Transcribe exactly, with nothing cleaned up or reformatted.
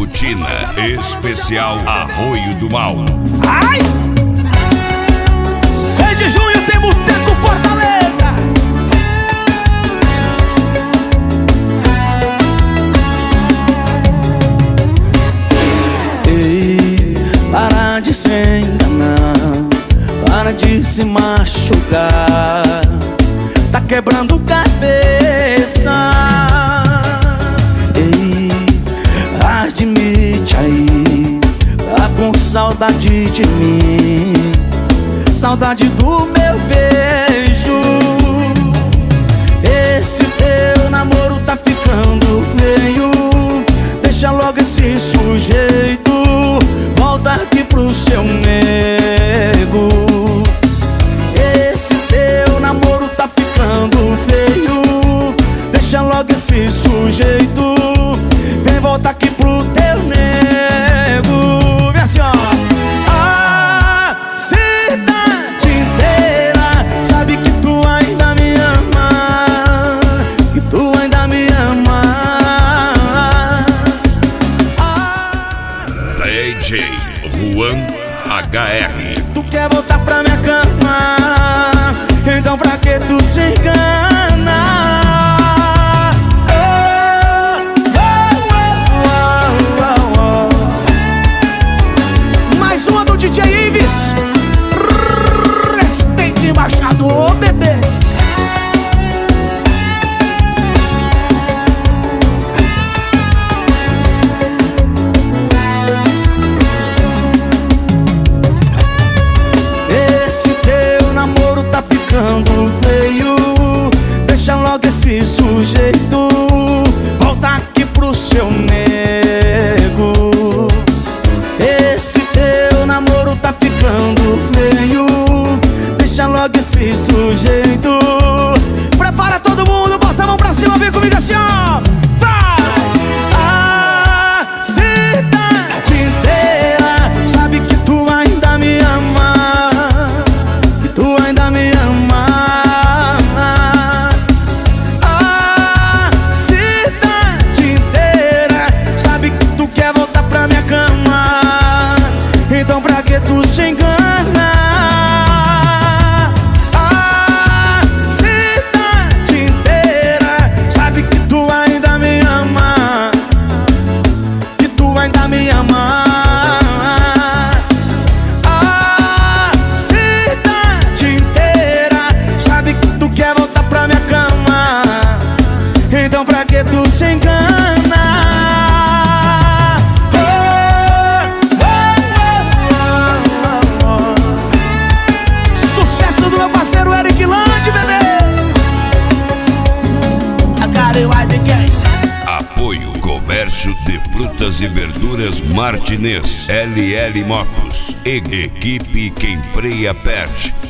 Jabutina, especial Arroio do Mal. Ai! seis de junho tem Boteco Fortaleza. Ei, para de se enganar, para de se machucar, tá quebrando cabeça. Ei, admite aí, tá com saudade de mim, saudade do meu beijo. Esse teu namoro tá ficando feio, deixa logo esse sujeito, volta aqui pro seu nego. Esse teu namoro tá ficando feio, deixa logo esse sujeito, vem voltar aqui pro teu nego. Vem assim, ó. A cidade inteira sabe que tu ainda me ama, que tu ainda me ama. D J Juan H R. Tu quer voltar pra minha cama, então pra que tu se engana? Mais uma do D J Ives. Respeite embaixador, bebê. Esse teu namoro tá ficando feio, deixa logo esse sujeito, volta aqui pro seu nego. Esse teu namoro tá ficando feio, deixa logo esse sujeito. Prepara todo mundo, bota a mão pra cima, vem comigo assim, ó. Vai! A cidade inteira sabe que tu ainda me ama, que tu ainda me ama. A cidade inteira sabe que tu quer voltar pra minha cama, então pra que tu se engana? A cidade inteira sabe que tu ainda me ama, que tu ainda me ama. A cidade inteira sabe que tu quer voltar pra minha cama, então pra que tu se engana? Sucesso do meu parceiro Eric Land, bebê. I got it right again. Apoio Comércio de Frutas e Verduras Martinez, L L Motos e Equipe Quem Freia Perde.